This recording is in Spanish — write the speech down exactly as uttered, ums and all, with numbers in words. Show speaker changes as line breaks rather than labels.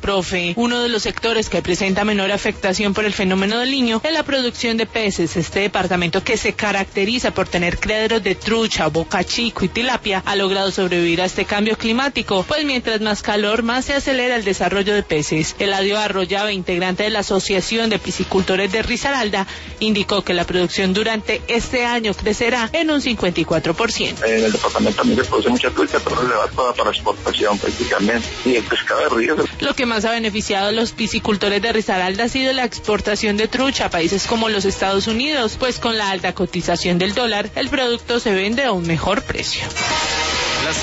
profe. Uno de los sectores que presenta menor afectación por el fenómeno del Niño es la producción de peces. Este departamento, que se caracteriza por tener criaderos de trucha, boca chico y tilapia, ha logrado sobrevivir a este cambio climático, pues mientras más calor, más se acelera el desarrollo de peces. Eladio Arroyave, integrante de la Asociación de Piscicultores de Risaralda, indicó que la producción durante este año crecerá en un cincuenta y cuatro por ciento.
En el departamento también se produce mucha trucha, pero se va toda para exportación prácticamente, y el pescado de río.
Lo que más ha beneficiado a los piscicultores de Risaralda ha sido la exportación de trucha a países como los Estados Unidos, pues con la alta cotización del dólar, el producto se vende a un mejor precio.